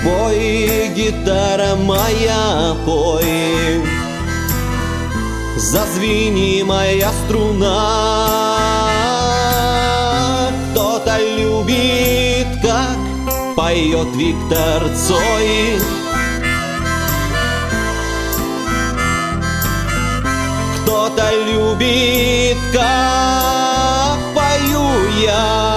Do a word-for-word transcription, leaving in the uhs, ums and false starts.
Пой, гитара моя, пой, зазвени моя струна. Кто-то любит, как поет Виктор Цой, кто-то любит, как пою я.